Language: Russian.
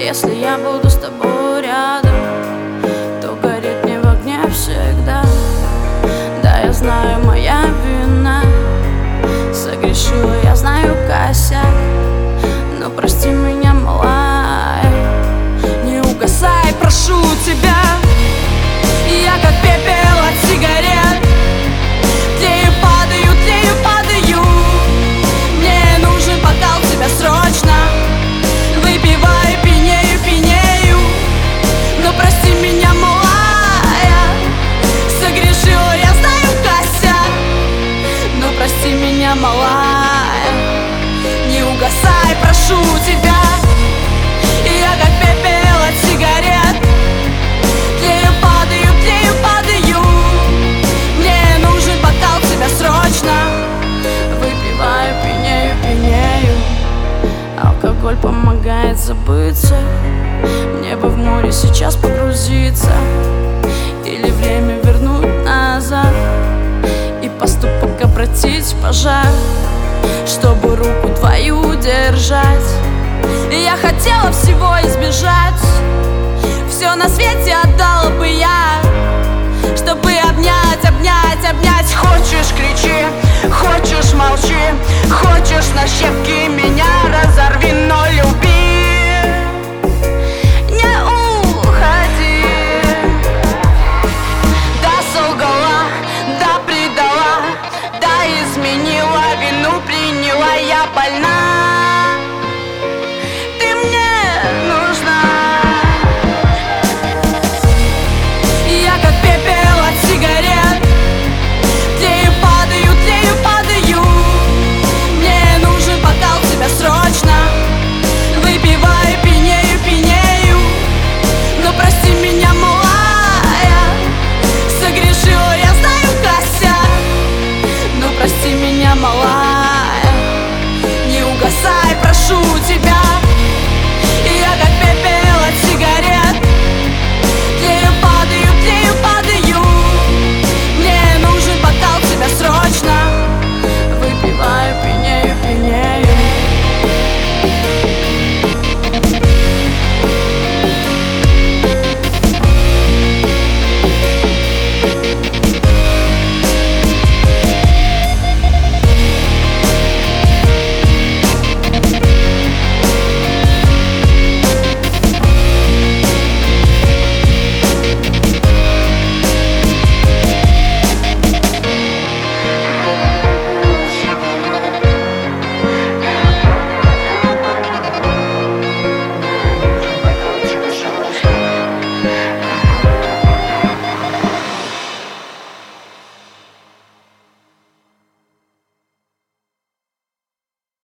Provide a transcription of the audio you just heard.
Если я буду с тобой рядом, то гореть мне в огне всегда. Да, я знаю, моя вина, согрешила, я знаю, косяк. Но прости меня, малая, не угасай, прошу тебя. Я как пепел от сигарет, тлею, падаю. Мне нужен бокал тебя срочно. Выпиваю, пьянею. Но прости меня, малая, согрешила, я знаю, косяк. Но прости меня, малая, не угасай, прошу тебя. Я как пепел от сигарет, тлею, падаю. Мне нужен бокал тебя срочно. Выпиваю, пьянею. Алкоголь помогает забыться. Мне бы в море сейчас погрузиться, или время вернуть назад и поступок обратить в пожар, чтобы руку твою держать. Я хотела всего избежать, все на свете отдала бы я, чтобы обнять. Хочешь — кричи, хочешь — молчи, хочешь — на щепки меня разорви, но люби, не уходи. Да, солгала, да, предала, да, изменила, вину приняла, я больна.